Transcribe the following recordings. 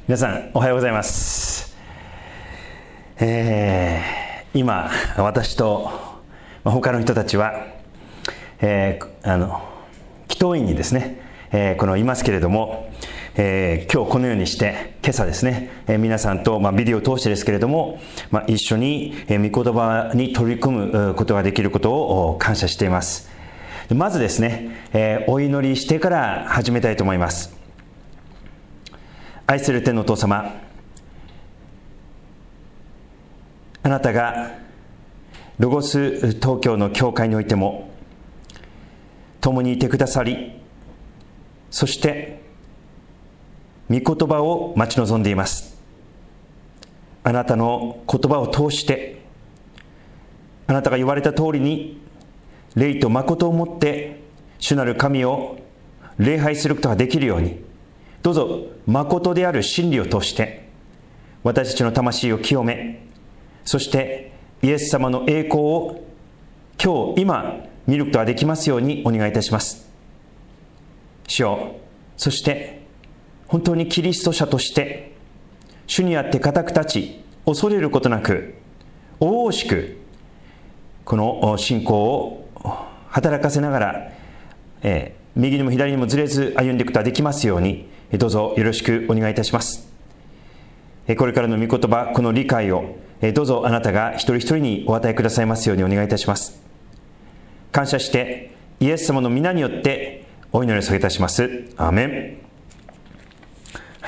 皆さんおはようございます。今私と他の人たちは、祈祷院にですね、いますけれども、今日このようにして今朝ですね、皆さんと、ビデオを通してですけれども、一緒に、御言葉に取り組むことができることを感謝しています。まずですね、お祈りしてから始めたいと思います。愛する天のお父様、あなたがロゴス東京の教会においても共にいてくださり、そして御言葉を待ち望んでいます。あなたの言葉を通してあなたが言われた通りに霊と誠をもって主なる神を礼拝することができるように、どうぞ誠である真理を通して私たちの魂を清め、そしてイエス様の栄光を今見ることができますようにお願いいたします。主よ、そして本当にキリスト者として主にあって固く立ち、恐れることなく大々しくこの信仰を働かせながら、右にも左にもずれず歩んでいくことができますように、どうぞよろしくお願いいたします。これからの御言葉、この理解をどうぞあなたが一人一人にお与えくださいますようにお願いいたします。感謝してイエス様の皆によってお祈りを下げいたします。アーメン。はい、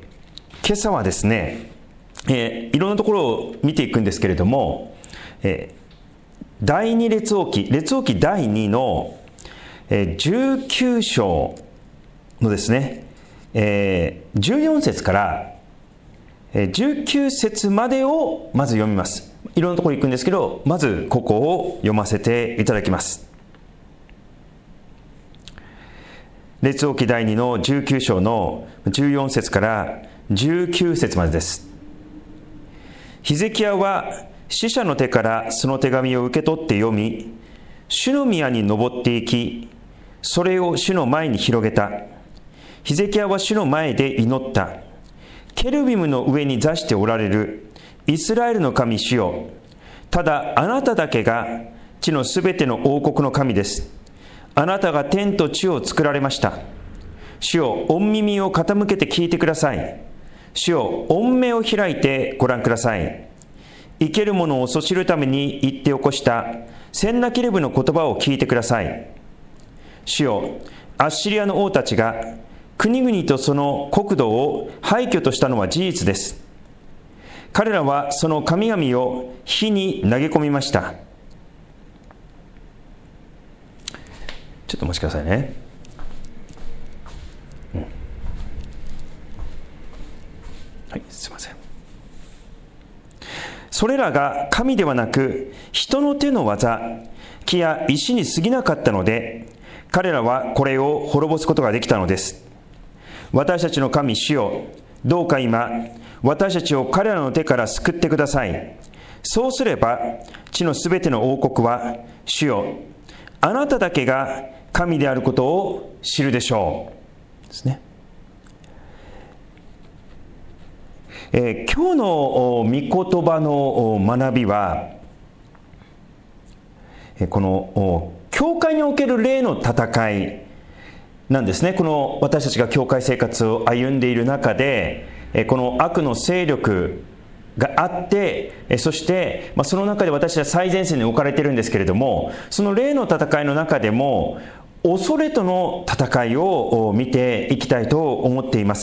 今朝はですね、いろんなところを見ていくんですけれども、第二列王記第2の19章のですね、14節から19節までをまず読みます。いろんなところ行くんですけど、まずここを読ませていただきます。列王記第2の19章の14節から19節までです。ヒゼキヤは使者の手からその手紙を受け取って読み、主の宮に登っていき、それを主の前に広げた。ヒゼキヤは主の前で祈った。ケルビムの上に座しておられるイスラエルの神主よ、ただあなただけが地のすべての王国の神です。あなたが天と地を作られました。主よ、御耳を傾けて聞いてください。主よ、御目を開いてご覧ください。生けるものをそしるために言って起こしたセンナケルブの言葉を聞いてください。主よ、アッシリアの王たちが国々とその国土を廃墟としたのは事実です。彼らはその神々を火に投げ込みました。ちょっとお待ちくださいね。はい、すいません。それらが神ではなく人の手の技、木や石に過ぎなかったので、彼らはこれを滅ぼすことができたのです。私たちの神主よ、どうか今私たちを彼らの手から救ってください。そうすれば地のすべての王国は主よ、あなただけが神であることを知るでしょうですね。今日の御言葉の学びは、この教会における霊の戦いなんですね。この私たちが教会生活を歩んでいる中で、この悪の勢力があって、そしてその中で私たちは最前線に置かれているんですけれども、その霊の戦いの中でも恐れとの戦いを見ていきたいと思っています。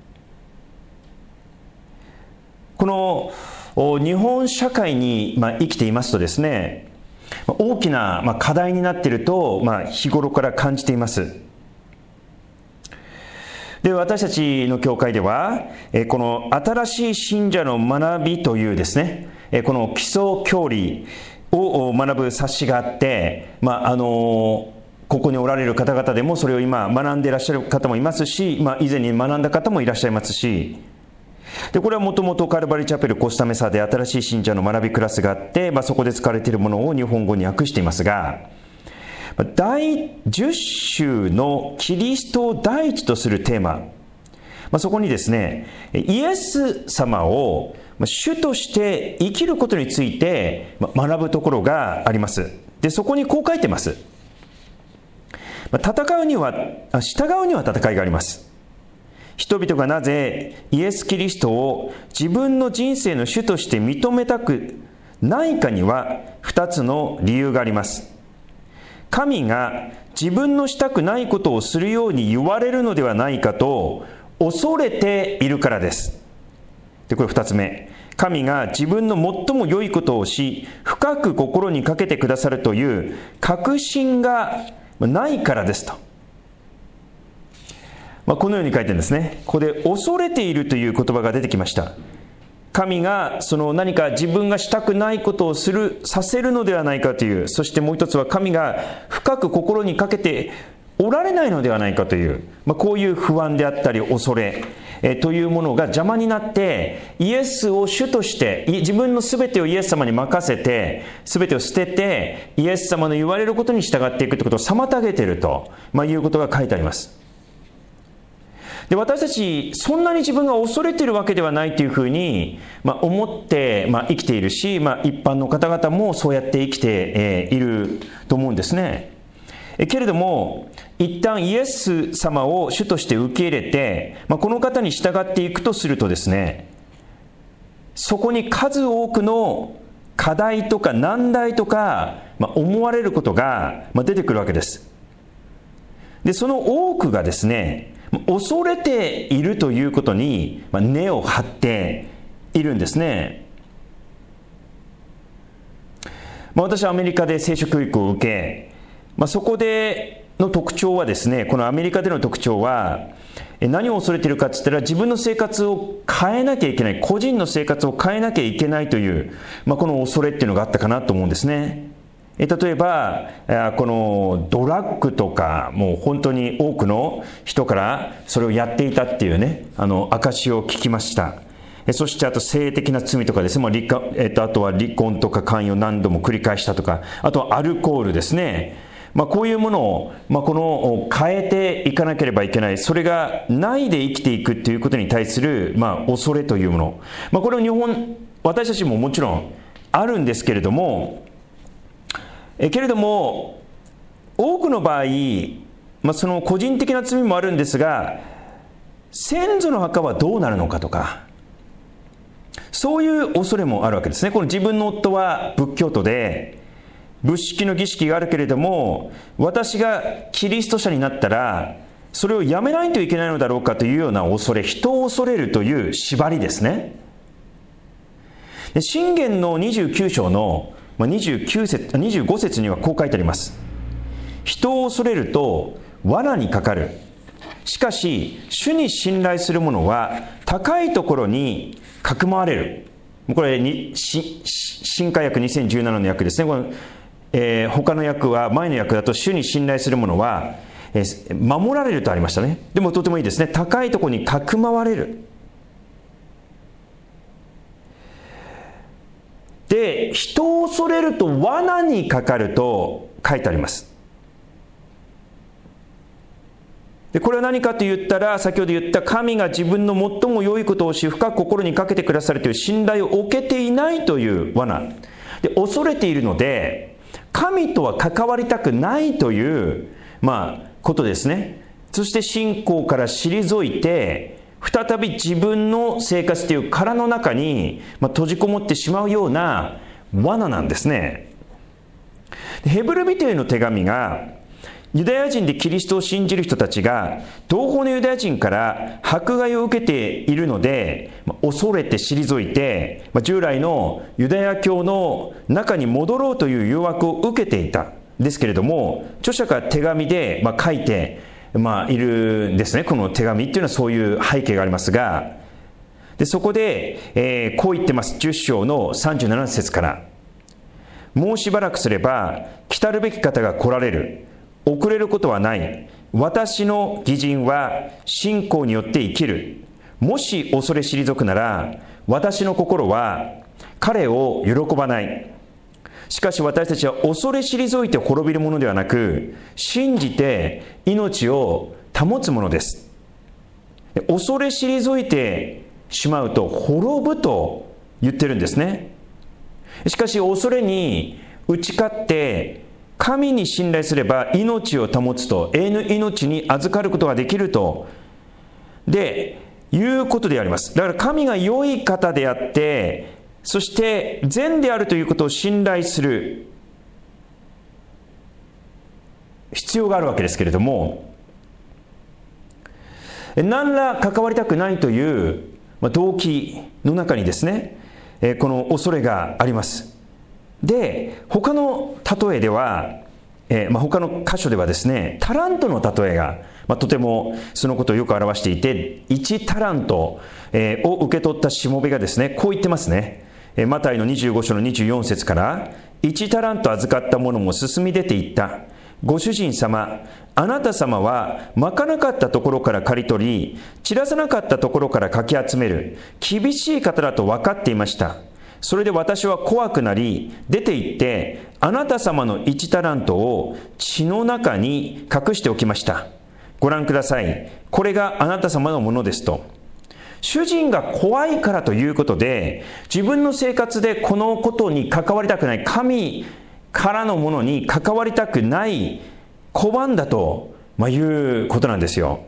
この日本社会に生きていますとですね、大きな課題になっていると日頃から感じています。で、私たちの教会ではこの新しい信者の学びというですね、この基礎教理を学ぶ冊子があって、ここにおられる方々でもそれを今学んでいらっしゃる方もいますし、以前に学んだ方もいらっしゃいますし、でこれはもともとカルバリーチャペルコスタメサで新しい信者の学びクラスがあって、そこで使われているものを日本語に訳していますが、第10週のキリストを第一とするテーマ、 そこにですね、イエス様を主として生きることについて学ぶところがあります。で、そこにこう書いてます。従うには戦いがあります。人々がなぜイエス・キリストを自分の人生の主として認めたくないかには2つの理由があります。神が自分のしたくないことをするように言われるのではないかと恐れているからです。で、これ2つ目。神が自分の最も良いことをし、深く心にかけてくださるという確信がないからですと。このように書いてるんですね。ここで恐れているという言葉が出てきました。神が何か自分がしたくないことをさせるのではないかという、そしてもう一つは神が深く心にかけておられないのではないかという、こういう不安であったり恐れ、というものが邪魔になって、イエスを主として自分の全てをイエス様に任せて、全てを捨ててイエス様の言われることに従っていくということを妨げていると、いうことが書いてあります。で、私たちそんなに自分が恐れているわけではないというふうに、思って、生きているし、一般の方々もそうやって生きていると思うんですね。けれども、一旦イエス様を主として受け入れて、この方に従っていくとするとですね、そこに数多くの課題とか難題とか、思われることが出てくるわけです。で、その多くがですね、恐れているということに根を張っているんですね。私はアメリカで聖書教育を受け、そこでの特徴はですね、このアメリカでの特徴は何を恐れているかって言ったら、自分の生活を変えなきゃいけない、個人の生活を変えなきゃいけないという、この恐れっていうのがあったかなと思うんですね。例えばこのドラッグとか、もう本当に多くの人からそれをやっていたっていうね、証を聞きました。そしてあと性的な罪とかですね、あとは離婚とか関与を何度も繰り返したとか、あとはアルコールですね。こういうものを、変えていかなければいけない。それがないで生きていくということに対する、恐れというもの。これは私たちももちろんあるんですけれども、多くの場合、その個人的な罪もあるんですが、先祖の墓はどうなるのかとか、そういう恐れもあるわけですね。この自分の夫は仏教徒で、仏式の儀式があるけれども、私がキリスト者になったらそれをやめないといけないのだろうかというような恐れ、人を恐れるという縛りですね。箴言の29章の25節にはこう書いてあります。人を恐れると罠にかかる。しかし主に信頼する者は高いところにかくまわれる。これ新化訳2017の訳ですね。この他の訳は、前の訳だと主に信頼する者は守られるとありましたね。でもとてもいいですね。高いところにかくまわれる。で、人を恐れると罠にかかると書いてあります。で、これは何かと言ったら、先ほど言った神が自分の最も良いことをし、深く心にかけてくださるという信頼を置けていないという罠で、恐れているので、神とは関わりたくないということですね。そして信仰から退いて、再び自分の生活という殻の中に閉じこもってしまうような罠なんですね。ヘブル人への手紙が、ユダヤ人でキリストを信じる人たちが同胞のユダヤ人から迫害を受けているので、恐れて退いて従来のユダヤ教の中に戻ろうという誘惑を受けていたんですけれども、著者が手紙で書いているんですね。この手紙っていうのはそういう背景がありますが、でそこで、こう言ってます。10章の37節から、もうしばらくすれば来たるべき方が来られる。遅れることはない。私の義人は信仰によって生きる。もし恐れ退くなら、私の心は彼を喜ばない。しかし私たちは恐れ退いて滅びるものではなく、信じて命を保つものです。 恐れ退いてしまうと滅ぶと言ってるんですね。しかし恐れに打ち勝って神に信頼すれば命を保つと、永遠の命に預かることができるということであります。だから神が良い方であって、そして善であるということを信頼する必要があるわけですけれども、何ら関わりたくないという動機の中にですね、この恐れがあります。で、他の例えでは、他の箇所ではですね、タラントの例えが、とてもそのことをよく表していて、1タラントを受け取ったしもべがですね、こう言ってますね。マタイの25章の24節から、1タラント預かった者も進み出ていった。ご主人様、あなた様はまかなかったところから刈り取り、散らさなかったところからかき集める厳しい方だと分かっていました。それで私は怖くなり、出て行って、あなた様の1タラントを地の中に隠しておきました。ご覧ください。これがあなた様のものですと。主人が怖いからということで、自分の生活でこのことに関わりたくない、神からのものに関わりたくない、拒んだということなんですよ。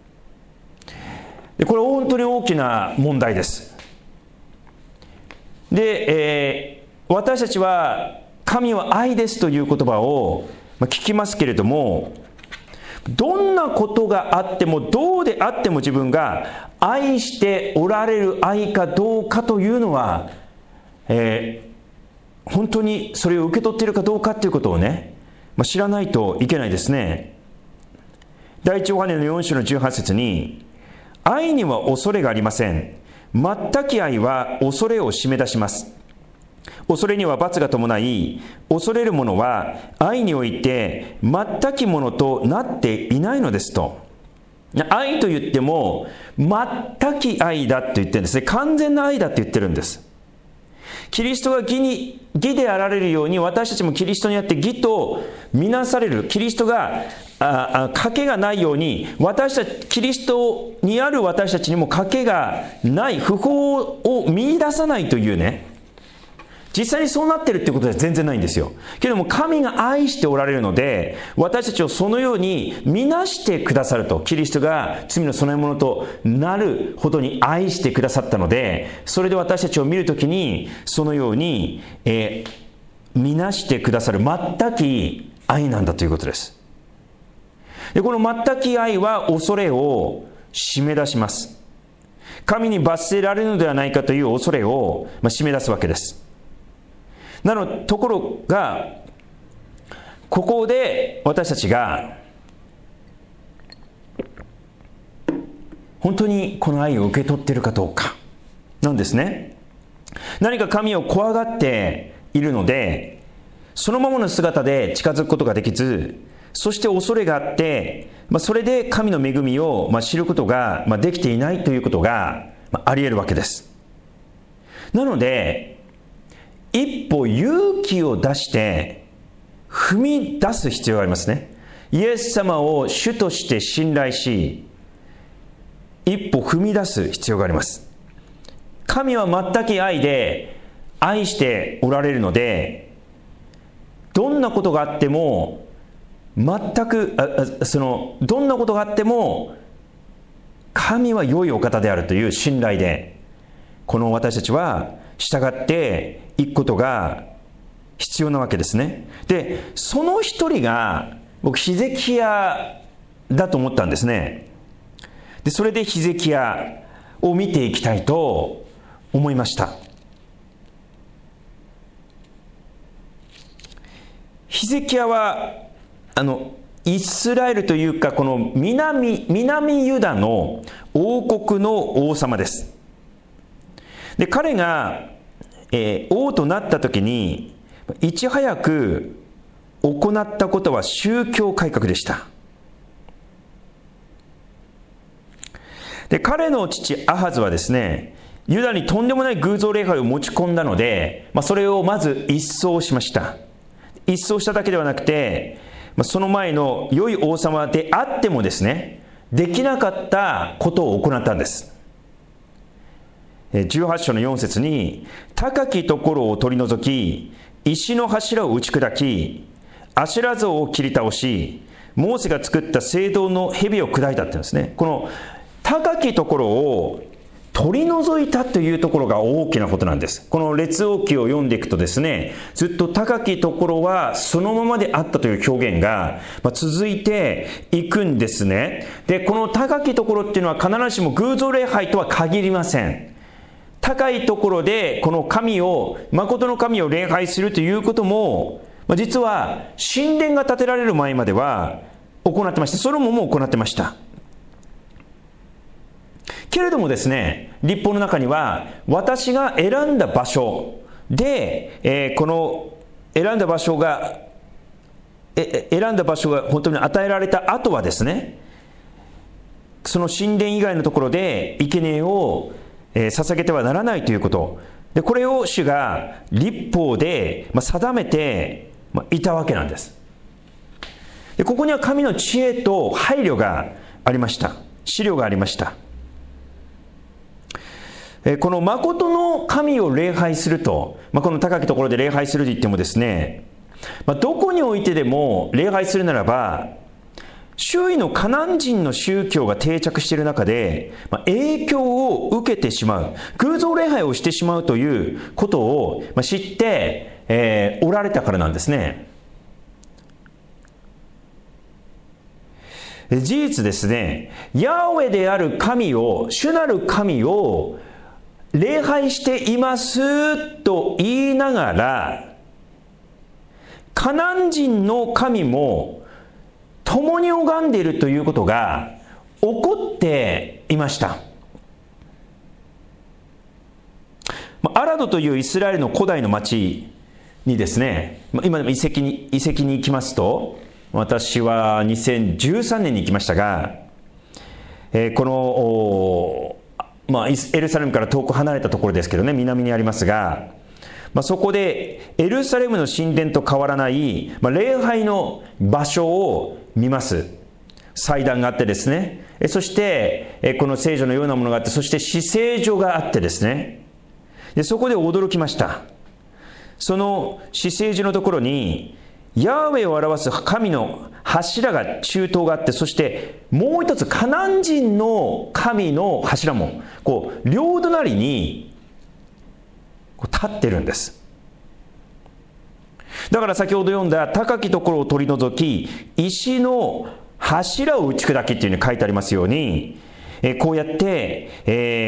でこれ本当に大きな問題です。で、私たちは神は愛ですという言葉を聞きますけれども、どんなことがあってもどうであっても自分が愛しておられる愛かどうかというのは、本当にそれを受け取っているかどうかということをね、知らないといけないですね。第一ヨハネの4章の18節に、愛には恐れがありません。全き愛は恐れを締め出します。恐れには罰が伴い、恐れる者は愛において全きものとなっていないのですと。愛と言っても全き愛だと言ってるんですね。完全な愛だと言ってるんです。キリストが義であられるように、私たちもキリストにあって義とみなされる。キリストが賭けがないように、キリストにある私たちにも賭けがない、不法を見出さないというね、実際にそうなってるってことでは全然ないんですよ。けども神が愛しておられるので、私たちをそのように見なしてくださると。キリストが罪の備え物となるほどに愛してくださったので、それで私たちを見るときにそのように、見なしてくださる全き愛なんだということです。でこの全き愛は恐れを締め出します。神に罰せられるのではないかという恐れを締め出すわけです。ところが、ここで私たちが本当にこの愛を受け取っているかどうかなんですね。何か神を怖がっているので、そのままの姿で近づくことができず、そして恐れがあって、それで神の恵みを知ることができていないということがあり得るわけです。なので一歩勇気を出して踏み出す必要がありますね。イエス様を主として信頼し、一歩踏み出す必要があります。神は全き愛で愛しておられるので、どんなことがあってもどんなことがあっても神は良いお方であるという信頼で、この私たちは従っていくことが必要なわけですね。で、その一人が僕ヒゼキヤだと思ったんですね。で、それでヒゼキヤを見ていきたいと思いました。ヒゼキヤはイスラエルというか、この南ユダの王国の王様です。で、彼が、王となった時にいち早く行ったことは宗教改革でした。で、彼の父アハズはですね、ユダにとんでもない偶像礼拝を持ち込んだので、それをまず一掃しました。一掃しただけではなくて、その前の良い王様であってもですね、 できなかったことを行ったんです。18章の4節に、高きところを取り除き、石の柱を打ち砕き、アシュラ像を切り倒し、モーセが作った聖堂の蛇を砕いたって言うんですね。この高きところを取り除いたというところが大きなことなんです。この列王記を読んでいくとですね、ずっと高きところはそのままであったという表現が続いていくんですね。で、この高きところっていうのは必ずしも偶像礼拝とは限りません。高いところでこの神を、誠の神を礼拝するということも、実は神殿が建てられる前までは行ってました。ソロモンも行ってました。けれどもですね、律法の中には、私が選んだ場所で、この選んだ場所が本当に与えられた後はですね、その神殿以外のところで生贄を捧げてはならないということで、これを主が律法で定めていたわけなんです。で、ここには神の知恵と配慮がありました。資料がありました。この誠の神を礼拝すると、この高きところで礼拝すると言ってもですね、どこにおいてでも礼拝するならば、周囲のカナン人の宗教が定着している中で、影響を受けてしまう、偶像礼拝をしてしまうということを知って、おられたからなんですね。事実ですね、ヤーウェである神を、主なる神を礼拝していますと言いながら、カナン人の神も共に拝んでいるということが起こっていました。アラドというイスラエルの古代の町にですね、今でも遺跡に行きますと、私は2013年に行きましたが、このエルサレムから遠く離れたところですけどね、南にありますが、そこでエルサレムの神殿と変わらない、礼拝の場所を見ます。祭壇があってですね、そしてこの聖女のようなものがあって、そして至聖所があってですね、でそこで驚きました。その至聖所のところにヤーウェを表す神の柱が中東があって、そしてもう一つカナン人の神の柱も両隣に立ってるんです。だから先ほど読んだ高きところを取り除き石の柱を打ち砕きっていうふうに書いてありますように、こうやって、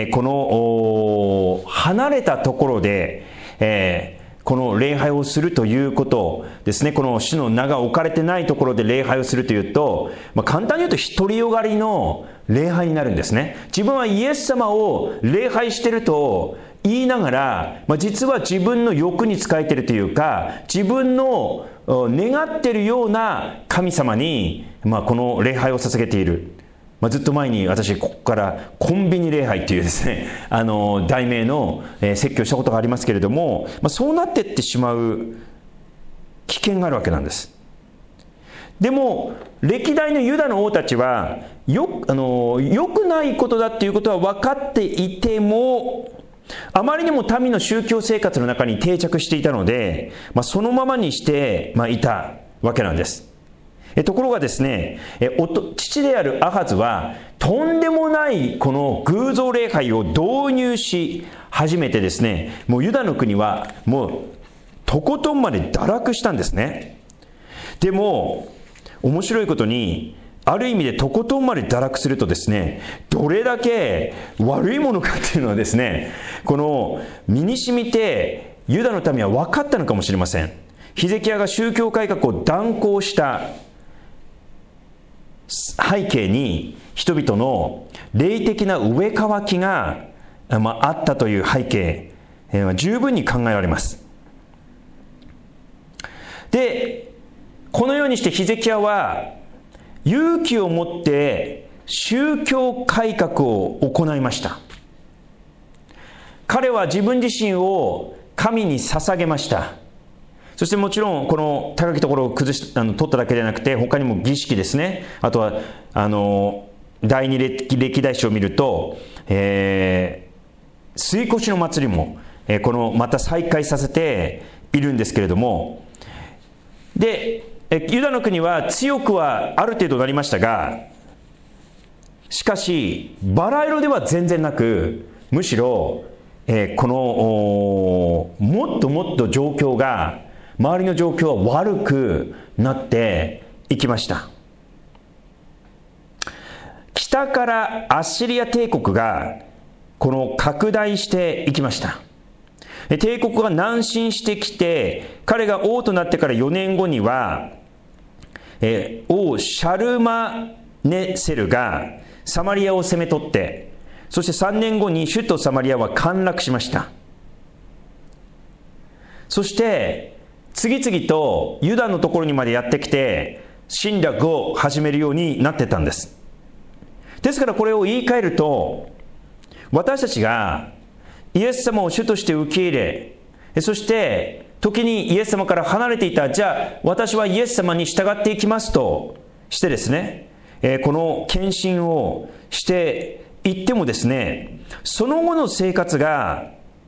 この離れたところで、この礼拝をするということですね。この主の名が置かれてないところで礼拝をするというと、簡単に言うと独りよがりの礼拝になるんですね。自分はイエス様を礼拝していると言いながら、実は自分の欲に仕えているというか、自分の願っているような神様に、この礼拝を捧げている。ずっと前に私ここからコンビニ礼拝というですね、題名の説教したことがありますけれども、そうなっていってしまう危険があるわけなんです。でも歴代のユダの王たちは良くないことだっていうことは分かっていても、あまりにも民の宗教生活の中に定着していたので、そのままにしていたわけなんです。ところがですね、父であるアハズはとんでもないこの偶像礼拝を導入し始めてですね、もうユダの国はもうとことんまで堕落したんですね。でも面白いことに、ある意味でとことんまで堕落するとですね、どれだけ悪いものかっていうのはですね、この身に染みてユダの民は分かったのかもしれません。ヒゼキヤが宗教改革を断行した背景に人々の霊的な植え替きが、あったという背景、十分に考えられます。で、このようにしてヒゼキヤは勇気を持って宗教改革を行いました。彼は自分自身を神に捧げました。そしてもちろんこの高きところを取っただけではなくて、他にも儀式ですね、あとは第二歴代史を見ると、水越の祭りも、このまた再開させているんですけれども、でユダの国は強くはある程度なりましたが、しかしバラ色では全然なく、むしろ、このもっともっと状況が、周りの状況は悪くなっていきました。北からアッシリア帝国がこの拡大していきました。帝国が南進してきて、彼が王となってから4年後には、王シャルマネセルがサマリアを攻め取って、そして3年後に首都サマリアは陥落しました。そして次々とユダのところにまでやってきて侵略を始めるようになってたんです。ですからこれを言い換えると、私たちがイエス様を主として受け入れ、そして時にイエス様から離れていた、じゃあ私はイエス様に従っていきますとしてですね、この献身をしていってもですね、その後の生活が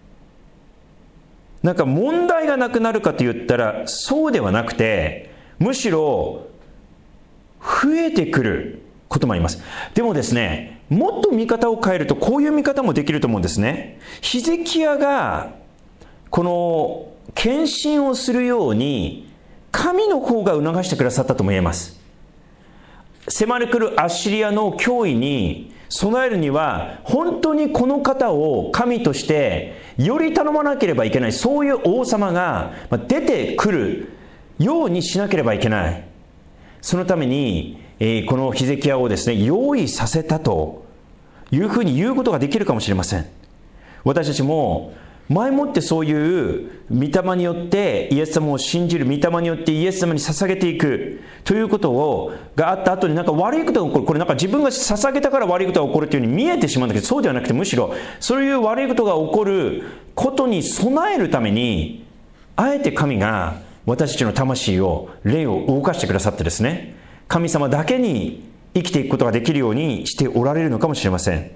なんか問題がなくなるかと言ったらそうではなくて、むしろ増えてくることもあります。でもですね、もっと見方を変えるとこういう見方もできると思うんですね。ヒゼキヤがこの献身をするように神の方が促してくださったとも言えます。迫り来るアッシリアの脅威に備えるには、本当にこの方を神としてより頼まなければいけない、そういう王様が出てくるようにしなければいけない。そのためにこのヒゼキヤをですね、用意させたというふうに言うことができるかもしれません。私たちも前もってそういう御霊によってイエス様を信じる、御霊によってイエス様に捧げていくということがあった後に、なんか悪いことが起こる、これなんか自分が捧げたから悪いことが起こるというように見えてしまうんだけど、そうではなくて、むしろそういう悪いことが起こることに備えるために、あえて神が私たちの魂を、霊を動かしてくださってですね、神様だけに生きていくことができるようにしておられるのかもしれません。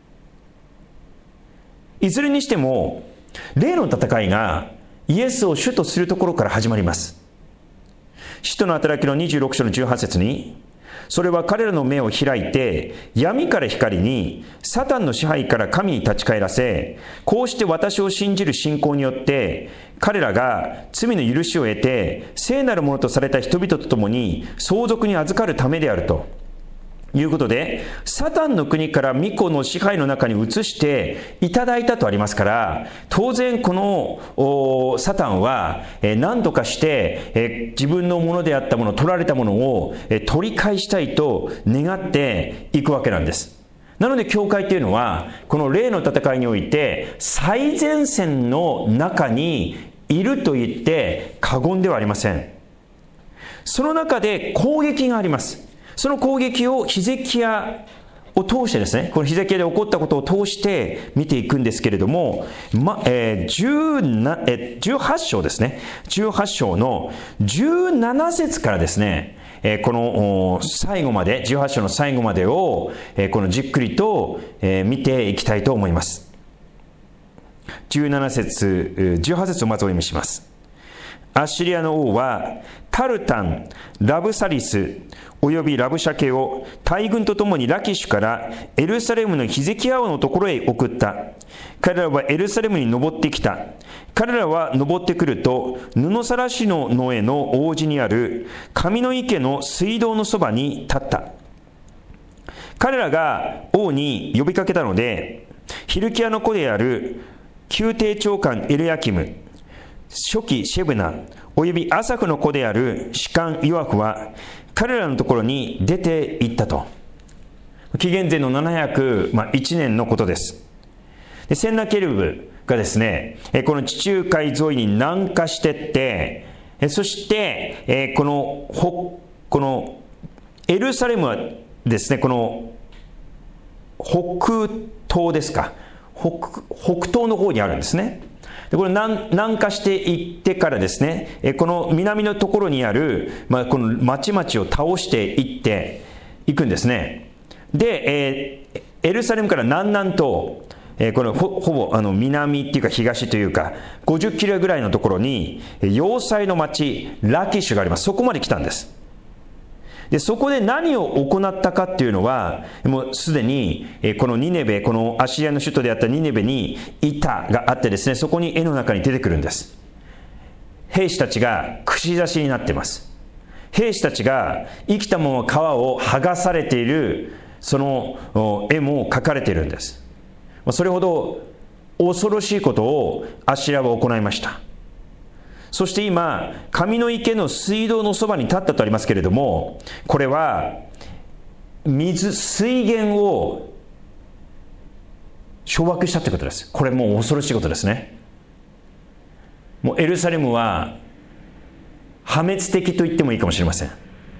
いずれにしても霊の戦いがイエスを主とするところから始まります。使徒の働きの26章の18節に、それは彼らの目を開いて闇から光に、サタンの支配から神に立ち返らせ、こうして私を信じる信仰によって彼らが罪の許しを得て聖なるものとされた人々と共に相続に預かるためであるということで、サタンの国から御子の支配の中に移していただいたとありますから、当然このサタンは何とかして自分のものであったもの、取られたものを取り返したいと願っていくわけなんです。なので教会というのはこの霊の戦いにおいて最前線の中にいると言って過言ではありません。その中で攻撃があります。その攻撃をヒゼキヤを通してですね、このヒゼキヤで起こったことを通して見ていくんですけれども、18章ですね、18章の17節からですね、この最後まで、18章の最後までをこのじっくりと見ていきたいと思います。17節、18節をまずお読みします。アッシリアの王はタルタン、ラブサリスおよびラブシャケを大軍とともにラキシュからエルサレムのヒゼキヤ王のところへ送った。彼らはエルサレムに登ってきた。彼らは登ってくると、布さらしの野への王子にある神の池の水道のそばに立った。彼らが王に呼びかけたので、ヒルキヤの子である宮廷長官エルヤキム、初期シェブナおよびアサフの子である士官ヨアフは彼らのところに出て行ったと。紀元前の701年のことです。でセンナケルブがですね、この地中海沿いに南下していって、そしてこのエルサレムはですね、この北東ですか、北東の方にあるんですね。でこれ南下していってからですね、この南のところにある、この町々を倒していっていくんですね。 で、エルサレムから南南東、これほぼ南っていうか東というか50キロぐらいのところに要塞の町ラキシュがあります。そこまで来たんです。でそこで何を行ったかっていうのは、もうすでにこのニネベ、このアシリアの首都であったニネベに板があってですね、そこに絵の中に出てくるんです。兵士たちが串刺しになっています。兵士たちが生きたまま皮を剥がされているその絵も描かれているんです。それほど恐ろしいことをアシリアは行いました。そして今、神の池の水道のそばに立ったとありますけれども、これは水源を掌握したということです。これもう恐ろしいことですね。もうエルサレムは破滅的と言ってもいいかもしれません。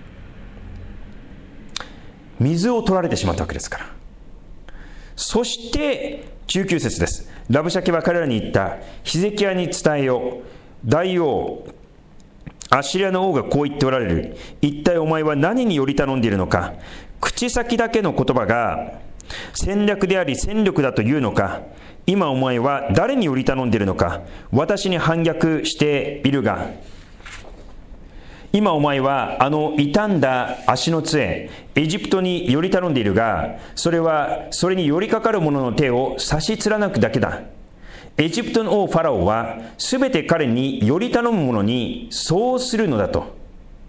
水を取られてしまったわけですから。そして19節です。ラブシャケは彼らに言った。ヒゼキヤに伝えよ。大王アシリアの王がこう言っておられる。一体お前は何により頼んでいるのか。口先だけの言葉が戦略であり戦力だというのか。今お前は誰により頼んでいるのか。私に反逆しているが、今お前は傷んだ足の杖エジプトにより頼んでいるが、それはそれに寄りかかる者の手を差し貫くだけだ。エジプトの王ファラオはすべて彼により頼む者にそうするのだと、こ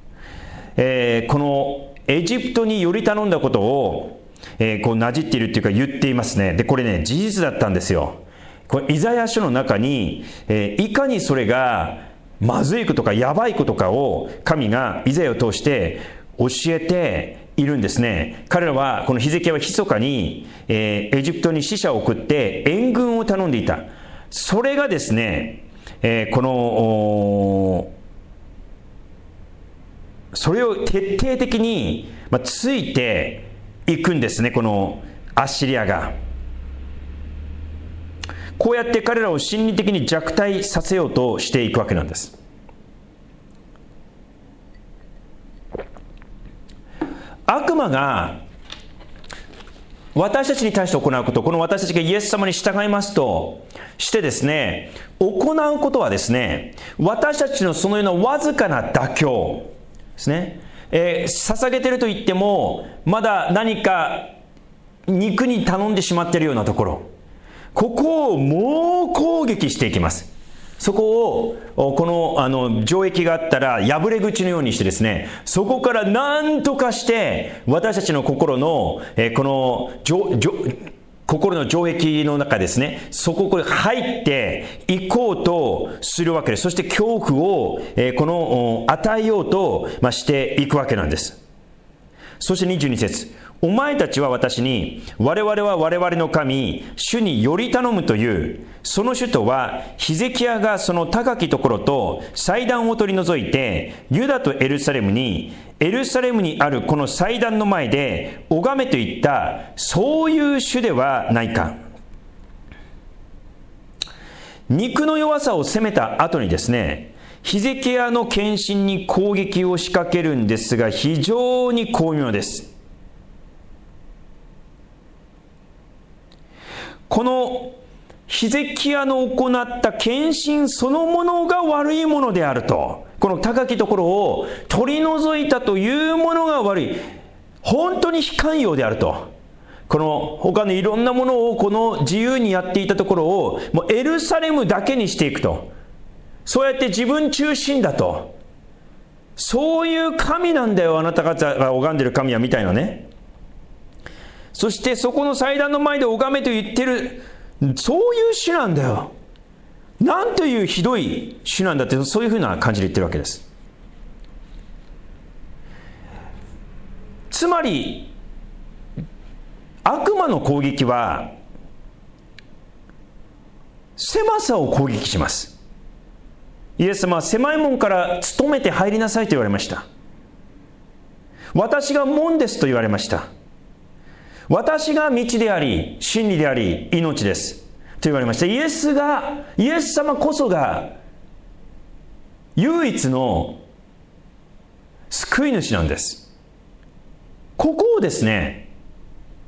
のエジプトにより頼んだことを、こうなじっているっていうか言っていますね。でこれね、事実だったんですよ。これイザヤ書の中に、いかにそれがまずいことかやばいことかを神がイザヤを通して教えているんですね。彼らはこのヒゼキヤは密かに、エジプトに使者を送って援軍を頼んでいた。それがですね、それを徹底的に、ついていくんですね、このアッシリアが。こうやって彼らを心理的に弱体させようとしていくわけなんです。悪魔が私たちに対して行うこと、この私たちがイエス様に従いますとしてですね、行うことはですね、私たちのそのようなわずかな妥協ですね、捧げてると言ってもまだ何か肉に頼んでしまっているようなところ、ここを猛攻撃していきます。そこをこの城壁があったら破れ口のようにしてですね、そこから何とかして私たちの心のこの心の城壁の中ですね、そこに入っていこうとするわけです。そして恐怖を与えようとしていくわけなんです。そして22節、お前たちは私に、我々は我々の神主により頼むという。その首都はヒゼキヤがその高きところと祭壇を取り除いてユダとエルサレムにあるこの祭壇の前で拝めといった、そういう主ではないか。肉の弱さを責めた後にですね、ヒゼキヤの献身に攻撃を仕掛けるんですが、非常に巧妙です。このヒゼキヤの行った献身そのものが悪いものであると、この高きところを取り除いたというものが悪い、本当に非寛容であると、この他のいろんなものをこの自由にやっていたところをもうエルサレムだけにしていくと、そうやって自分中心だと、そういう神なんだよあなた方が拝んでる神はみたいなね。そしてそこの祭壇の前で拝めと言ってる、そういう主なんだよ、なんというひどい主なんだって、そういうふうな感じで言ってるわけです。つまり悪魔の攻撃は狭さを攻撃します。イエス様は狭い門から努めて入りなさいと言われました。私が門ですと言われました。私が道であり真理であり命ですと言われました。イエス様こそが唯一の救い主なんです。ここをですね、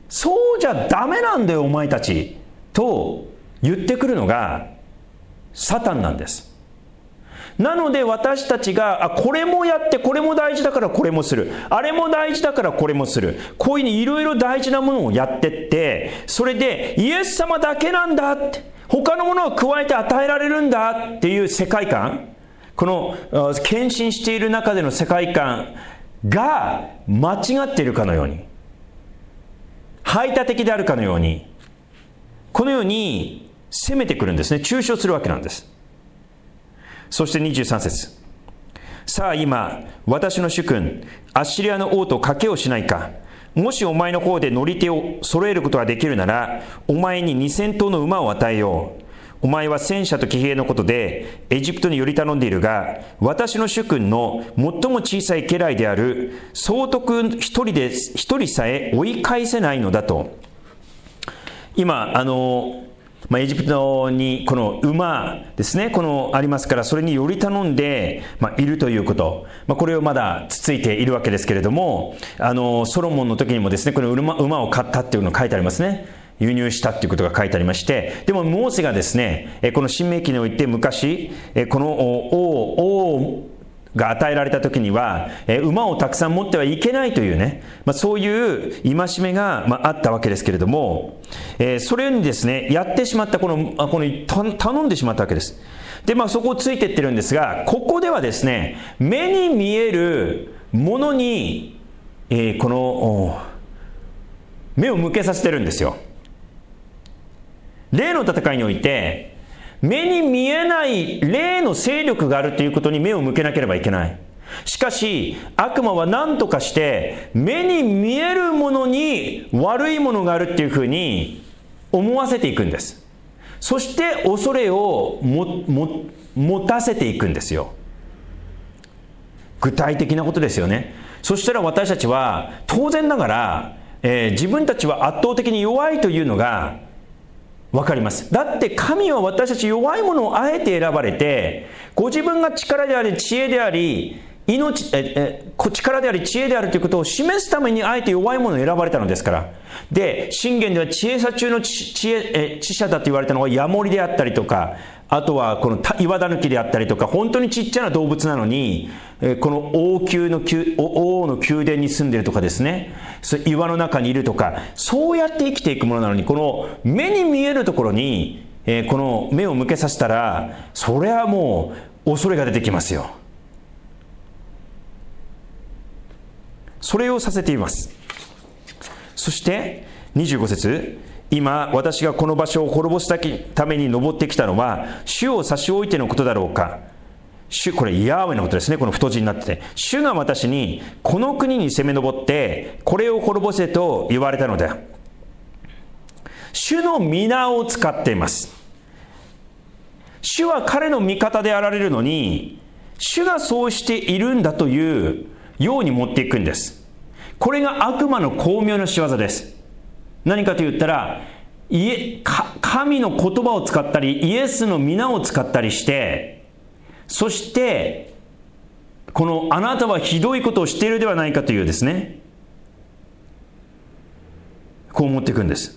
そうじゃダメなんだよお前たちと言ってくるのがサタンなんです。なので私たちがこれもやって、これも大事だからこれもする、あれも大事だからこれもする、こういうふうにいろいろ大事なものをやってって、それでイエス様だけなんだって、他のものを加えて与えられるんだっていう世界観、この献身している中での世界観が間違っているかのように、排他的であるかのように、このように責めてくるんですね。中傷するわけなんです。そして23節、さあ今私の主君アッシリアの王と賭けをしないか。もしお前の方で乗り手を揃えることができるなら、お前に2000頭の馬を与えよう。お前は戦車と騎兵のことでエジプトにより頼んでいるが、私の主君の最も小さい家来である総督一人さえ追い返せないのだと。今エジプトにこの馬ですね、ありますから、それにより頼んで、いるということ、これをまだつついているわけですけれども、ソロモンの時にもですね、この馬を買ったっていうのが書いてありますね。輸入したっていうことが書いてありまして、でもモーセがですね、この新明記において昔、この王が与えられた時には、馬をたくさん持ってはいけないというね、そういう戒めが、あったわけですけれども、それにですね、やってしまった頼んでしまったわけです。で、そこをついていってるんですが、ここではですね、目に見えるものに、目を向けさせてるんですよ。霊の戦いにおいて、目に見えない霊の勢力があるということに目を向けなければいけない。しかし悪魔は何とかして目に見えるものに悪いものがあるっていうふうに思わせていくんです。そして恐れを持たせていくんですよ。具体的なことですよね。そしたら私たちは当然ながら、自分たちは圧倒的に弱いというのがわかります。だって神は私たち弱いものをあえて選ばれて、ご自分が力であり知恵であり力であり知恵であるということを示すためにあえて弱いものを選ばれたのですから。で、箴言では知恵者中の知者だと言われたのはヤモリであったりとか、あとはこの岩タヌキであったりとか、本当にちっちゃな動物なのに、この王の宮殿に住んでいるとかですね、岩の中にいるとか、そうやって生きていくものなのに、この目に見えるところに、この目を向けさせたら、それはもう恐れが出てきますよ。それをさせています。そして25節、今私がこの場所を滅ぼすために登ってきたのは主を差し置いてのことだろうか。これヤーウェのことですね。この太字になってて、主が私にこの国に攻め上ってこれを滅ぼせと言われたのだ。主の皆を使っています。主は彼の味方であられるのに、主がそうしているんだというように持っていくんです。これが悪魔の巧妙な仕業です。何かと言ったら、神の言葉を使ったりイエスの皆を使ったりして、そしてこのあなたはひどいことをしているではないかというですね、こう持っていくんです。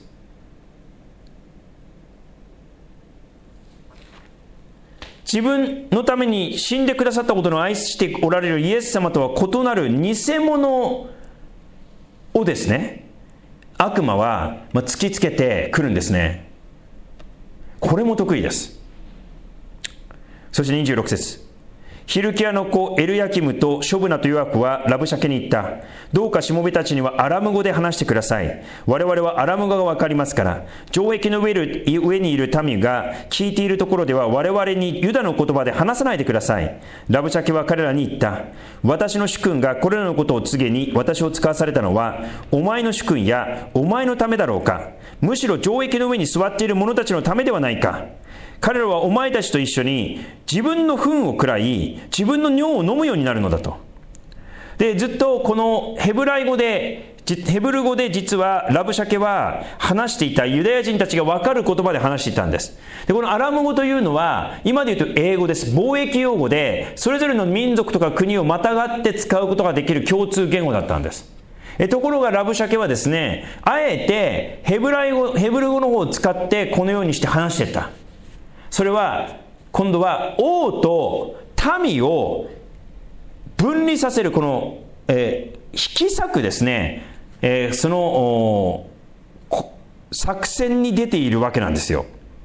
自分のために死んでくださったことの愛しておられるイエス様とは異なる偽物をですね、悪魔は突きつけてくるんですね。これも得意です。そして26節、ヒルキアの子エルヤキムとショブナとヨアフはラブシャケに言った。どうかしもべたちにはアラム語で話してください。我々はアラム語がわかりますから。城壁の上にいる民が聞いているところでは我々にユダの言葉で話さないでください。ラブシャケは彼らに言った。私の主君がこれらのことを告げに私を使わされたのはお前の主君やお前のためだろうか。むしろ城壁の上に座っている者たちのためではないか。彼らはお前たちと一緒に自分の糞を食らい自分の尿を飲むようになるのだと。で、ずっとこのヘブル語で実はラブシャケは話していたユダヤ人たちが分かる言葉で話していたんです。で、このアラム語というのは今で言うと英語です。貿易用語でそれぞれの民族とか国をまたがって使うことができる共通言語だったんです。 ところがラブシャケはですね、あえてヘブル語の方を使ってこのようにして話していった。それは今度は王と民を分離させるこの、引き裂くですね、その作戦に出ているわけなんですよ。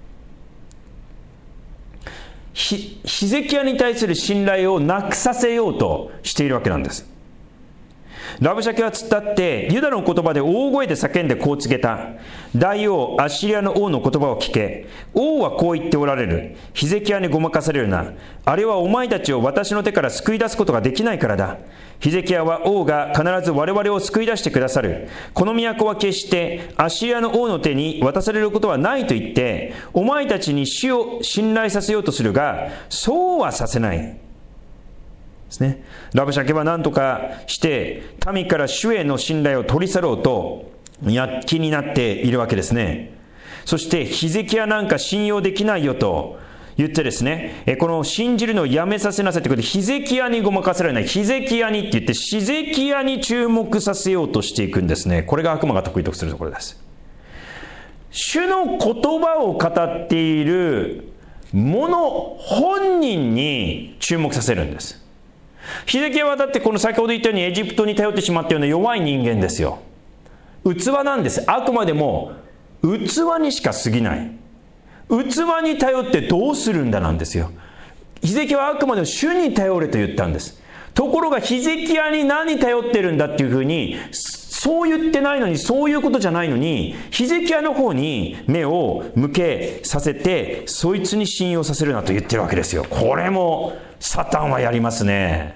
ヒゼキヤに対する信頼をなくさせようとしているわけなんです。ラブシャケは突っ立ってユダの言葉で大声で叫んでこう告げた。大王アッシリアの王の言葉を聞け。王はこう言っておられる。ヒゼキヤにごまかされるな。あれはお前たちを私の手から救い出すことができないからだ。ヒゼキヤは王が必ず我々を救い出してくださる。この都は決してアッシリアの王の手に渡されることはないと言ってお前たちに主を信頼させようとするが、そうはさせないですね。ラブシャケは何とかして民から主への信頼を取り去ろうと気になっているわけですね。そしてヒゼキヤなんか信用できないよと言ってですね、この信じるのをやめさせなさいということで、ヒゼキヤにごまかされない、ヒゼキヤにって言ってヒゼキヤに注目させようとしていくんですね。これが悪魔が得意とするところです。主の言葉を語っている者本人に注目させるんです。ヒゼキヤはだってこの先ほど言ったようにエジプトに頼ってしまったような弱い人間ですよ。器なんです。あくまでも器にしか過ぎない。器に頼ってどうするんだなんですよ。ヒゼキヤはあくまでも主に頼れと言ったんです。ところがヒゼキヤに何頼ってるんだっていうふうにそう言ってないのに、そういうことじゃないのにヒゼキヤの方に目を向けさせてそいつに信用させるなと言ってるわけですよ。これもサタンはやりますね。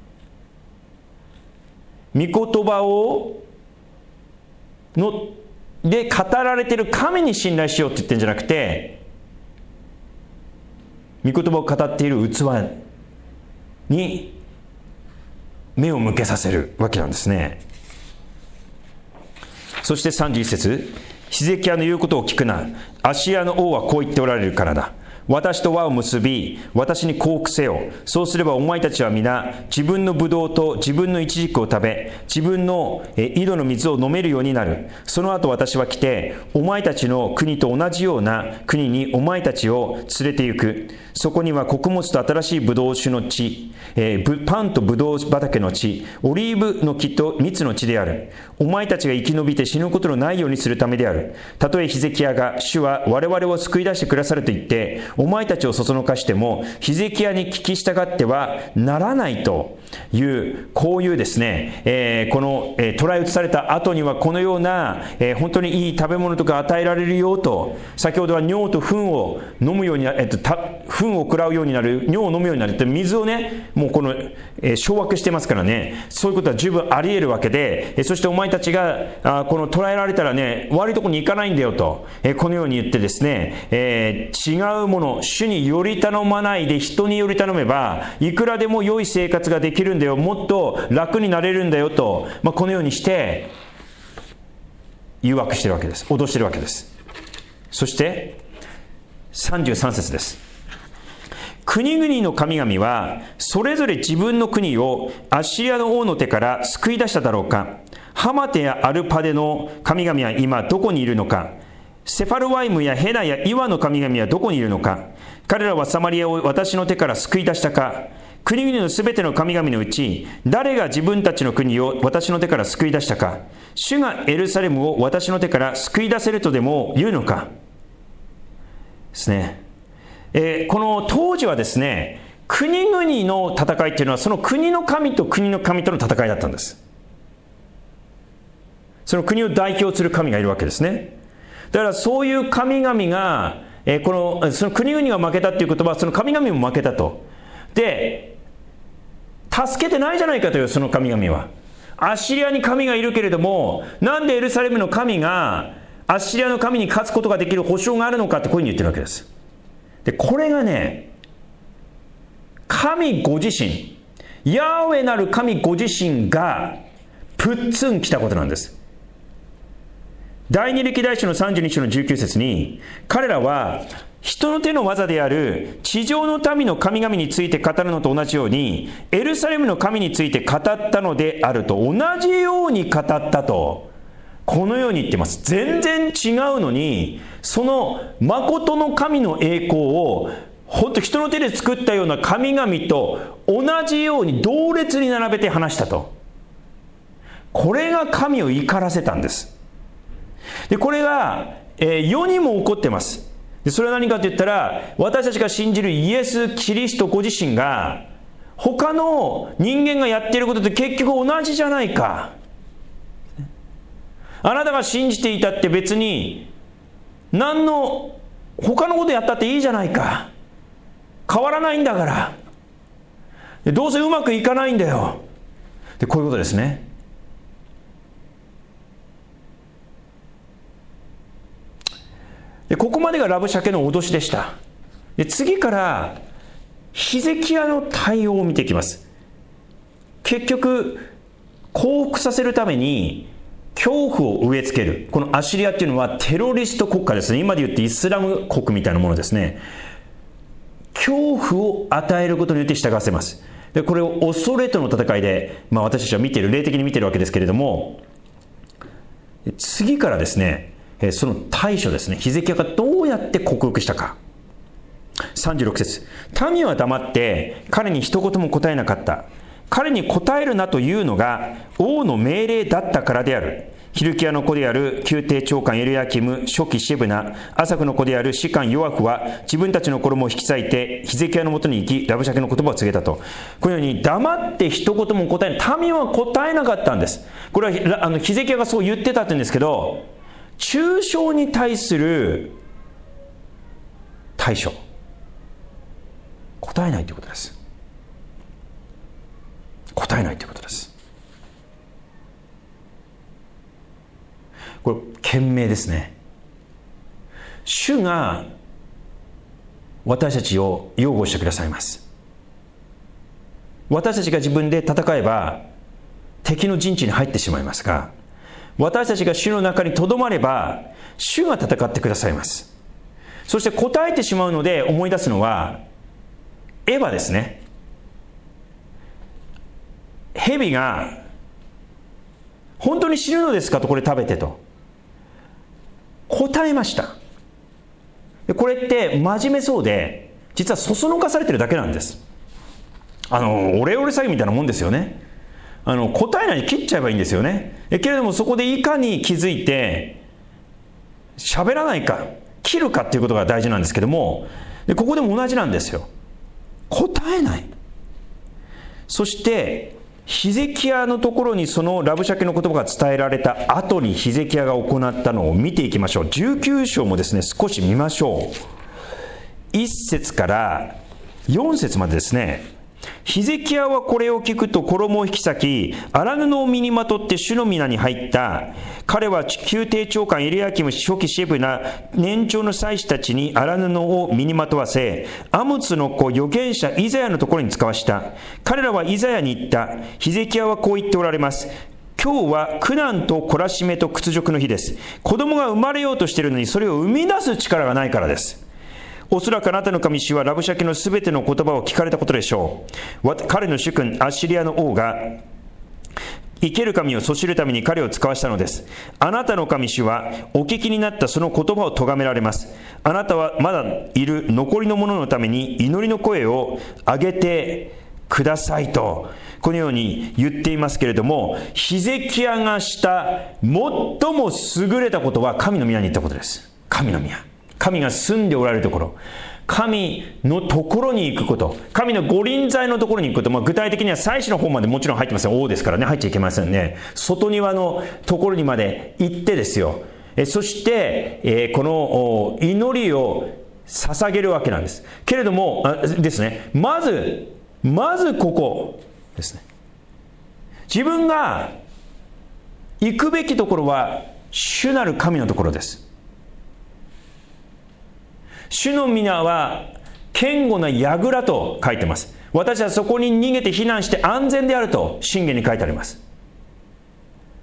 御言葉で語られている神に信頼しようって言ってるんじゃなくて、御言葉を語っている器に目を向けさせるわけなんですね。そして31節、ヒゼキヤの言うことを聞くな。アッシリアの王はこう言っておられるからだ。私と輪を結び、私に降伏せよ。そうすればお前たちは皆、自分のブドウと自分のイチジクを食べ、自分の井戸の水を飲めるようになる。その後私は来て、お前たちの国と同じような国にお前たちを連れて行く。そこには穀物と新しいブドウ酒の地、パンとブドウ畑の地、オリーブの木と蜜の地である。お前たちが生き延びて死ぬことのないようにするためである。たとえヒゼキヤが、主は我々を救い出してくださると言って、お前たちをそそのかしてもヒゼキヤに聞き従ってはならないという、こういうですね、この捕らえ移された後にはこのような、本当にいい食べ物とか与えられるよと、先ほどは尿と糞を飲むようになる、糞を食らうようになる、尿を飲むようになるって、水をねもうこの、掌握してますからね、そういうことは十分あり得るわけで、そしてお前たちがこの捕らえられたらね悪いとこに行かないんだよと、このように言ってですね、違うもの、主により頼まないで人により頼めばいくらでも良い生活ができるんだよ、もっと楽になれるんだよと、このようにして誘惑してるわけです。脅してるわけです。そして33節です。国々の神々はそれぞれ自分の国をアッシリアの王の手から救い出しただろうか。ハマテやアルパデの神々は今どこにいるのか。セファルワイムやヘナやイワの神々はどこにいるのか。彼らはサマリアを私の手から救い出したか。国々のすべての神々のうち誰が自分たちの国を私の手から救い出したか。主がエルサレムを私の手から救い出せるとでも言うのかですね。この当時はですね、国々の戦いっていうのはその国の神と国の神との戦いだったんです。その国を代表する神がいるわけですね。だからそういう神々が、その国々が負けたっていうことはその神々も負けたと。で、助けてないじゃないかという、その神々は。アッシリアに神がいるけれども、なんでエルサレムの神がアッシリアの神に勝つことができる保証があるのかってこういうふうに言ってるわけです。で、これがね、神ご自身、ヤーウェなる神ご自身がプッツン来たことなんです。第二歴代史の32章の19節に、彼らは人の手の技である地上の民の神々について語るのと同じように、エルサレムの神について語ったのであると同じように語ったと、このように言ってます。全然違うのに、その誠の神の栄光を本当人の手で作ったような神々と同じように同列に並べて話したと。これが神を怒らせたんです。でこれが、世にも起こってます。でそれは何かと言ったら、私たちが信じるイエス・キリストご自身が他の人間がやっていることと結局同じじゃないか。あなたが信じていたって別に何の他のことやったっていいじゃないか。変わらないんだから。でどうせうまくいかないんだよ。でこういうことですね。でここまでがラブシャケの脅しでした。で次からヒゼキヤの対応を見ていきます。結局降伏させるために恐怖を植え付ける。このアシリアっていうのはテロリスト国家ですね。今で言ってイスラム国みたいなものですね。恐怖を与えることによって従わせます。でこれを恐れとの戦いで、私たちは見ている、霊的に見ているわけですけれども、次からですね、その対処ですね。ヒゼキヤがどうやって克服したか。36節。民は黙って彼に一言も答えなかった。彼に答えるなというのが王の命令だったからである。ヒルキヤの子である宮廷長官エルヤキム、書記シェブナ、アサフの子である士官ヨアフは自分たちの衣を引き裂いてヒゼキヤのもとに行き、ラブシャケの言葉を告げたと。このように黙って一言も答えない。民は答えなかったんです。これはヒゼキヤがそう言ってたって言うんですけど、抽象に対する対処、答えないということです。答えないということです。これ賢明ですね。主が私たちを擁護してくださいます。私たちが自分で戦えば敵の陣地に入ってしまいますが、私たちが主の中にとどまれば主が戦ってくださいます。そして答えてしまうので思い出すのはエヴァですね。蛇が本当に死ぬのですかと、これ食べてと答えました。これって真面目そうで、実はそそのかされてるだけなんです。オレオレ詐欺みたいなもんですよね。答えないで切っちゃえばいいんですよね。けれどもそこでいかに気づいて喋らないか切るかっていうことが大事なんですけども、ここでも同じなんですよ。答えない。そしてヒゼキヤのところにそのラブシャケの言葉が伝えられた後にヒゼキヤが行ったのを見ていきましょう。19章もですね、少し見ましょう。1節から4節までですね。ヒゼキヤはこれを聞くと衣を引き裂き、荒布を身にまとって主の皆に入った。彼は宮廷長官エリヤキム、書記シェブナ、年長の祭司たちに荒布を身にまとわせ、アモツの子預言者イザヤのところに使わした。彼らはイザヤに言った。ヒゼキヤはこう言っておられます。今日は苦難と懲らしめと屈辱の日です。子供が生まれようとしているのにそれを生み出す力がないからです。おそらくあなたの神主はラブシャケのすべての言葉を聞かれたことでしょう。彼の主君アッシリアの王が生ける神をそしるために彼を使わしたのです。あなたの神主はお聞きになったその言葉を咎められます。あなたはまだいる残りの者のために祈りの声を上げてくださいと、このように言っていますけれども、ヒゼキヤがした最も優れたことは神の宮に行ったことです。神の宮、神が住んでおられるところ、神のところに行くこと、神の御臨在のところに行くこと、具体的には祭司の方までもちろん入ってません。王ですからね、入っちゃいけませんね。外庭のところにまで行ってですよ。そして、この祈りを捧げるわけなんです。けれどもですね、まずここですね。自分が行くべきところは主なる神のところです。主の皆は堅固な櫓と書いてます。私はそこに逃げて避難して安全であると箴言に書いてあります。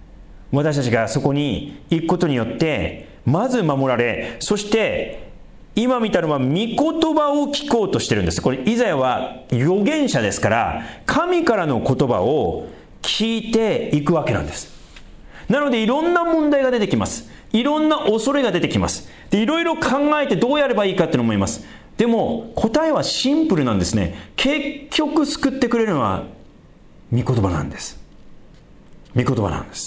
私たちがそこに行くことによってまず守られ、そして今見たのは御言葉を聞こうとしてるんです。これイザヤは預言者ですから、神からの言葉を聞いていくわけなんです。なのでいろんな問題が出てきます。いろんな恐れが出てきます。で、いろいろ考えてどうやればいいかっていうのも思います。でも答えはシンプルなんですね。結局救ってくれるのは御言葉なんです。御言葉なんです。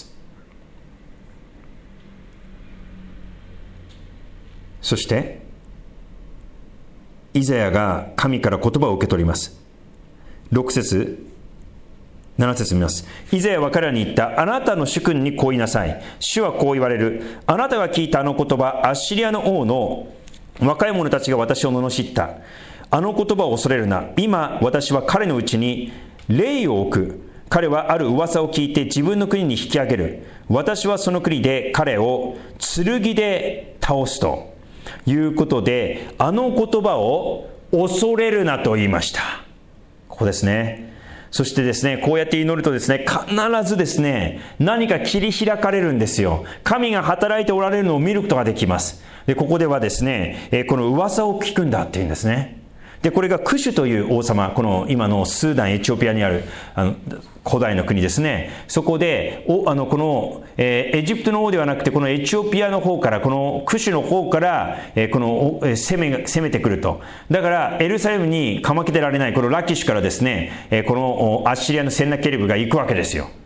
そしてイザヤが神から言葉を受け取ります。6節7節見ます。イザヤは彼らに言った。あなたの主君にこう言いなさい。主はこう言われる。あなたが聞いたあの言葉、アッシリアの王の若い者たちが私を罵った。あの言葉を恐れるな。今私は彼のうちに霊を置く。彼はある噂を聞いて自分の国に引き上げる。私はその国で彼を剣で倒すということで、あの言葉を恐れるなと言いました。ここですね。そしてですね、こうやって祈るとですね、必ずですね、何か切り開かれるんですよ。神が働いておられるのを見ることができます。で、ここではですね、この噂を聞くんだっていうんですね。で、これがクシュという王様、この今のスーダン、エチオピアにある古代の国ですね。そこでこの、エジプトの王ではなくて、このエチオピアの方から、このクシュの方からこの攻めてくると。だからエルサレムにかまけてられないこのラキシュからですね、このアッシリアのセンナケレブが行くわけですよ。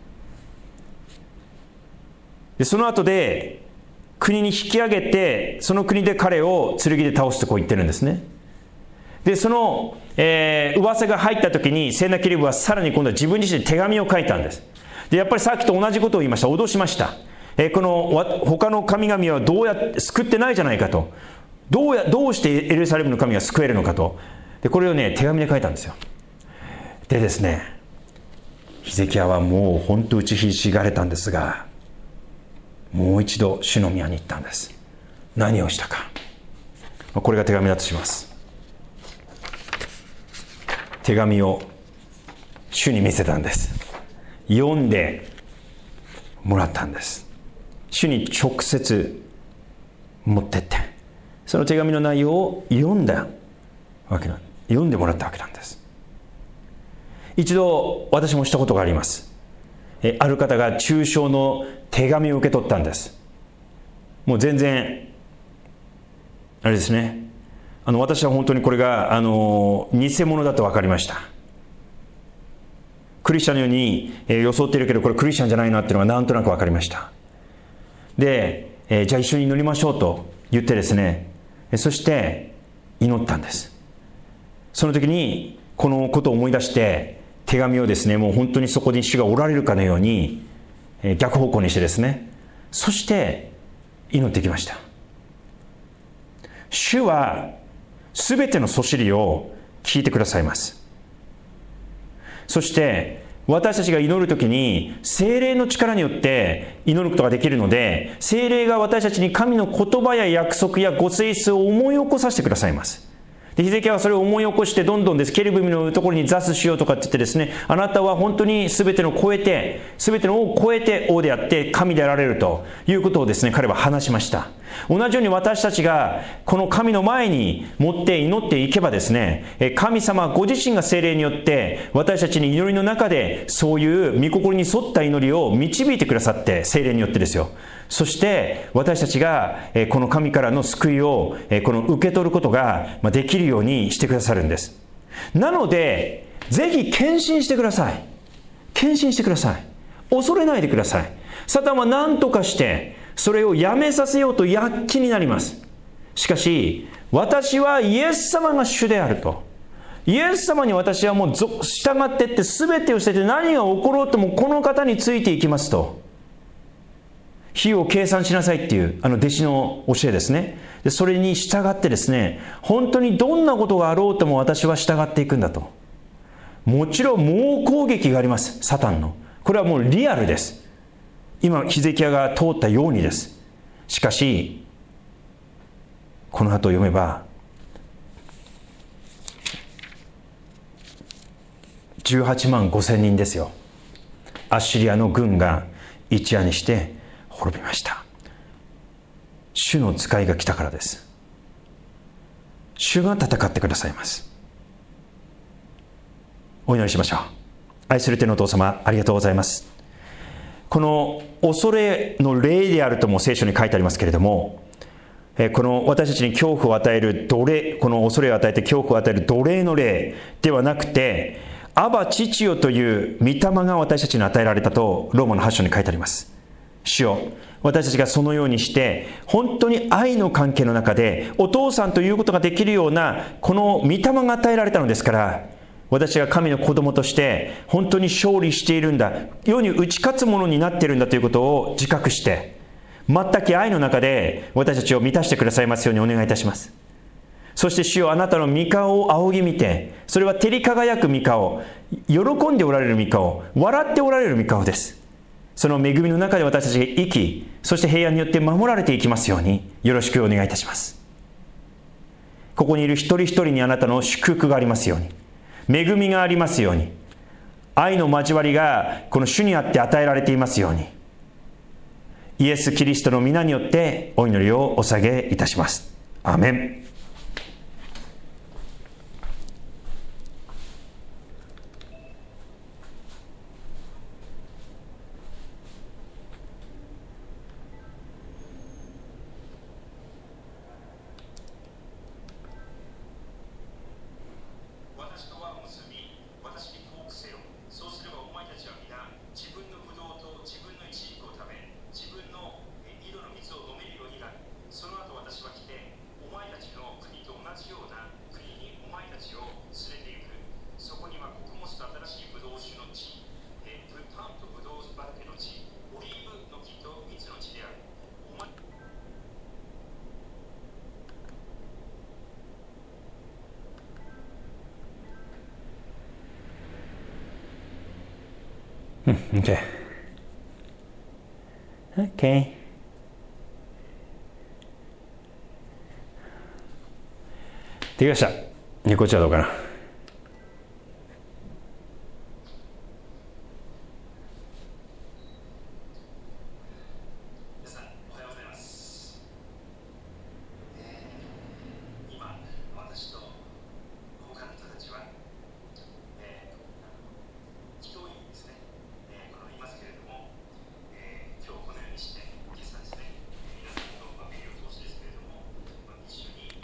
で、その後で国に引き上げて、その国で彼を剣で倒すとこう言ってるんですね。で、その、噂が入った時にセンナケレブはさらに今度は自分自身で手紙を書いたんです。で、やっぱりさっきと同じことを言いました。脅しました。この他の神々はどうやって救ってないじゃないかと。どうしてエルサレムの神が救えるのかと。で、これをね、手紙で書いたんですよ。でですね、ヒゼキヤはもう本当打ちひしがれたんですが、もう一度主の宮に行ったんです。何をしたか。これが手紙だとします。手紙を主に見せたんです。読んでもらったんです。主に直接持ってって、その手紙の内容を読んでもらったわけなんです。一度私もしたことがあります。ある方が抽象の手紙を受け取ったんです。もう全然あれですね、私は本当にこれが偽物だと分かりました。クリスチャンのように装っているけど、これクリスチャンじゃないなっていうのがなんとなく分かりました。で、じゃあ一緒に祈りましょうと言ってですね、そして祈ったんです。その時にこのことを思い出して手紙をですね、もう本当にそこに主がおられるかのように逆方向にしてですね、そして祈ってきました。主はすべてのそしりを聞いてくださいます。そして私たちが祈るときに聖霊の力によって祈ることができるので、聖霊が私たちに神の言葉や約束やご性質を思い起こさせてくださいます。で、ヒゼキヤはそれを思い起こして、どんどんです、ケルビムのところに座すしようとかって言ってですね、あなたは本当に全てのを超えて王であって神であられるということをですね、彼は話しました。同じように私たちがこの神の前に持って祈っていけばですね、神様ご自身が聖霊によって私たちに祈りの中でそういう御心に沿った祈りを導いてくださって、聖霊によってですよ。そして私たちがこの神からの救いをこの受け取ることができるようにしてくださるんです。なのでぜひ献身してください。献身してください。恐れないでください。サタンは何とかしてそれをやめさせようと躍起になります。しかし私はイエス様が主であると、イエス様に私はもう従っていって、全てを捨てて何が起ころうともこの方についていきますと、費用を計算しなさいっていう弟子の教えですね。で、それに従ってですね、本当にどんなことがあろうとも私は従っていくんだと。もちろん猛攻撃があります、サタンの。これはもうリアルです。今ヒゼキヤが通ったようにです。しかしこの後読めば、18万5千人ですよ。アッシリアの軍が一夜にして滅びました。主の使いが来たからです。 主が戦ってくださいます。お祈りしましょう。愛する天のお父様、ありがとうございます。この恐れの霊であるとも聖書に書いてありますけれども、この私たちに恐怖を与える奴隷、この恐れを与えて恐怖を与える奴隷の霊ではなくて、アバ父よという御霊が私たちに与えられたとローマの8章に書いてあります。主よ、私たちがそのようにして本当に愛の関係の中でお父さんということができるようなこの御霊が与えられたのですから、私が神の子供として本当に勝利しているんだ、世に打ち勝つものになっているんだということを自覚して、全く愛の中で私たちを満たしてくださいますようにお願いいたします。そして主よ、あなたの御顔を仰ぎ見て、それは照り輝く御顔、喜んでおられる御顔、笑っておられる御顔です。その恵みの中で私たちが生き、そして平安によって守られていきますようによろしくお願いいたします。ここにいる一人一人にあなたの祝福がありますように、恵みがありますように、愛の交わりがこの主にあって与えられていますように、イエス・キリストの皆によってお祈りをお下げいたします。アーメン。Okay. Okay. できました。こっちはどうかな。